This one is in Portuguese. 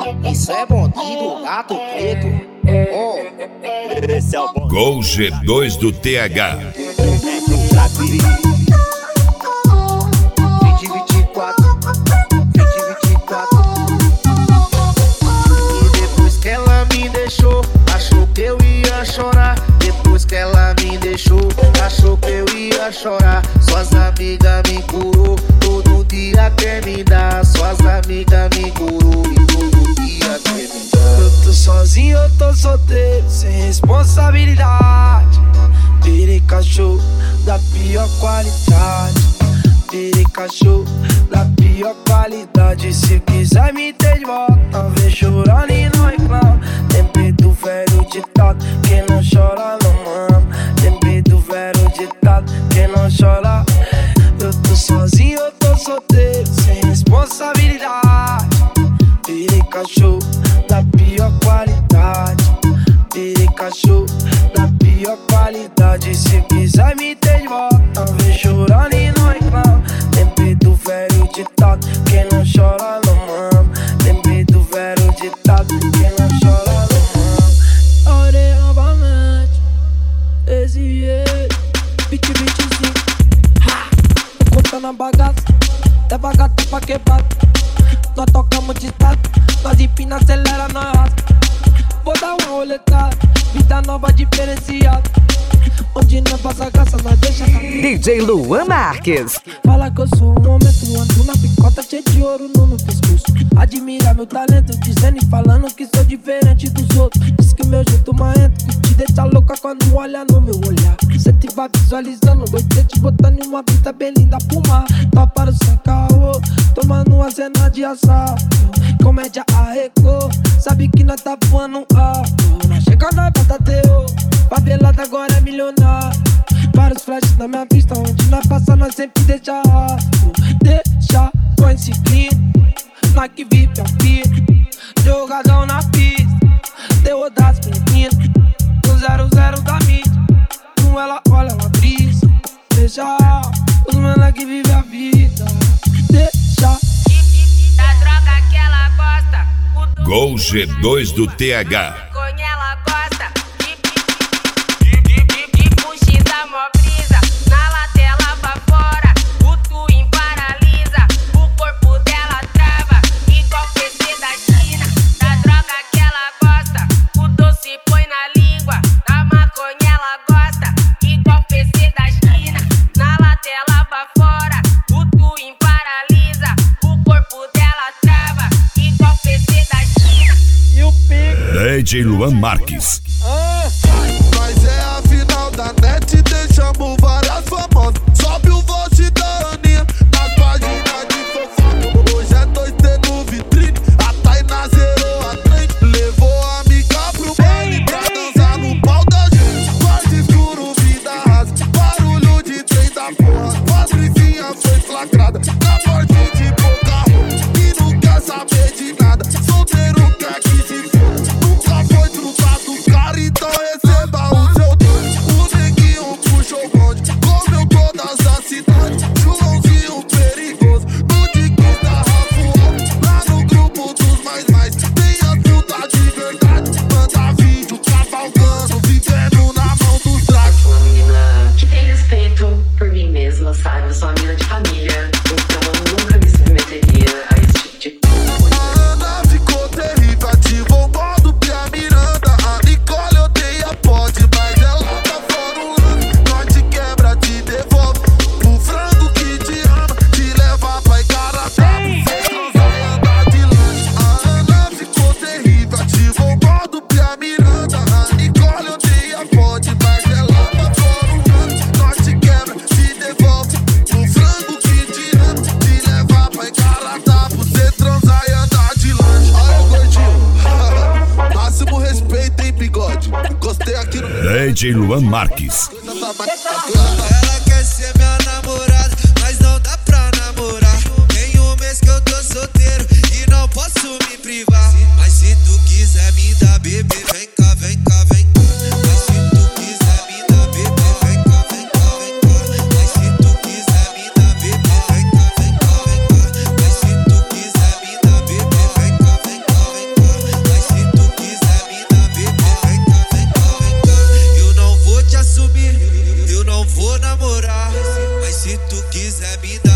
Isso é bandido, gato preto. Esse é o bom. Gol G2 do TH. 2024. E depois que ela me deixou, achou que eu ia chorar. Depois que ela me deixou, achou que eu ia chorar. Suas amigas me curou, todo dia quer me dar. Suas amigas me curou e todo dia quer me dar. Eu tô sozinho, eu tô solteiro, sem responsabilidade. Virei cachorro da pior qualidade. Virei cachorro da pior qualidade. Se quiser me ter de volta, vem chorando e não reclama. Lembrei do velho ditado, quem não chora não mama. Lembrei do velho ditado, quem não chora. Eu tô sozinho, eu tô solteiro, sem responsabilidade. Virei cachorro da pior qualidade. Virei cachorro da pior qualidade. Se quiser me ter de volta, vem chorando e não reclama. Lembrei do velho ditado, quem não chora não mama. Lembrei do velho ditado, quem não chora não mama. Orei novamente, exige 2025. Tô contando a bagaça, leva gata pra quebrar. Nós tocamos de estado, nós empina, acelera, nós rasga. Vou dar uma roletada, vida nova diferenciada. Onde não passa graça, nós deixa cair. DJ Luan Marques. Fala que eu sou um homem, tu ando na picota, cheio de ouro no meu pescoço. Admira meu talento, dizendo e falando que sou diferente dos outros. Diz que meu jeito marrento, que te deixa louca quando olha no meu olhar. Cê te vai visualizando, gostei te botando em uma pista bem linda pro mar. Tá para o sem caô, tomando uma cena de assalto. Comédia arrecou, sabe que nós tá voando alto. Na chegada vai batateu, favelada agora é milionário. Vários flashes na minha pista, onde nós passa nós sempre deixa rastro. Deixa com esse clipe, nós que vive aqui. Jogadão na pista, deu das meninas. O 00 da mídia, com ela olha, ela brisa. Deixa os moleque vive a vida. Deixa da droga que ela gosta. Gol G2 do TH. Maconha ela gosta. De puxi da mó brisa. Na latela pra fora, o twin paralisa. O corpo dela trava, igual PC da China. Da droga que ela gosta, o doce põe na língua. Da maconha ela gosta, igual PC da China. Na latela pra fora, o twin paralisa. O corpo dela trava, igual PC da China. e o pico. DJ Luan Marques. Mas é a final da net, deixamos várias famosas. Sobe o vote da Aninha nas páginas de fofoca. Hoje é 2T no vitrine, a Tainá zerou a trem. Levou a amiga pro baile pra dançar no pau da gente. Quarto escuro, vida rasa, barulho de trem da porra. Patricinha foi flagrada na morte de pouca roupa. E não quer saber de nada, solteiro quer que se for. Nunca foi trocado cara, então receba o seu dono. O neguinho puxou o bonde, comeu todas as cidades. Joãozinho perigoso, no Dicos da Rafuel. Lá no grupo dos mais, tem as putas de verdade. Manda vídeo cavalgando, vivendo na mão dos dragos. Sou uma menina que tem respeito por mim mesma, sabe? Eu sou uma menina de família, então eu nunca me submeteria a esse tipo de coisa. A Ana ficou terrível, ativou o modo Pia Miranda. A Nicole odeia pode, mas ela tá fora um lance. Nós te quebra, te devolve o frango que te ama, te leva pra Igarapé, sem transar e andar de lanche. A Ana ficou terrível, ativou o modo Pia Miranda. A Nicole odeia pode, mas ela tá fora um lance. Nós te quebra, te devolve o frango que te ama, te leva pra Igarapé, você transar e andar de lanche. Olha o gordinho, máximo respeito, hein, bigode. Gostei aqui no DJ Luan Marques. Ela quer ser minha namorada, mas não dá pra namorar. Tem um mês que eu tô solteiro e não posso me privar. Mas se tu quiser me dar bebê, vem cá, vem cá, vem cá. Mas se tu quiser me dar bebê, vem cá, vem cá, vem cá. Mas se tu quiser me dar bebê, vem cá, vem cá, vem cá. Mas se tu quiser me dar bebê, vem cá, vem cá, vem cá. quiser me dar